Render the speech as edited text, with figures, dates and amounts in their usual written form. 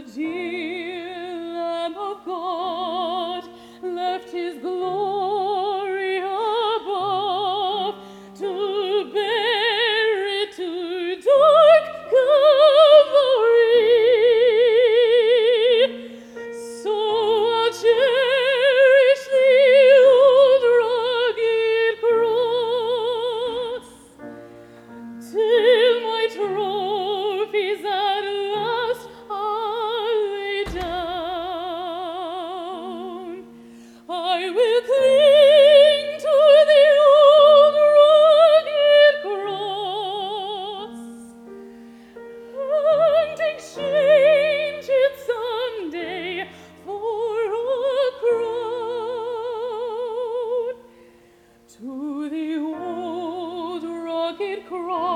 The dear Lamb of God left his glory above to bear it to dark Calvary. So I'll cherish the old rugged cross till my trophies at last are laid down. I will cling to the old rugged cross and exchange it someday for a crown. To the old rugged cross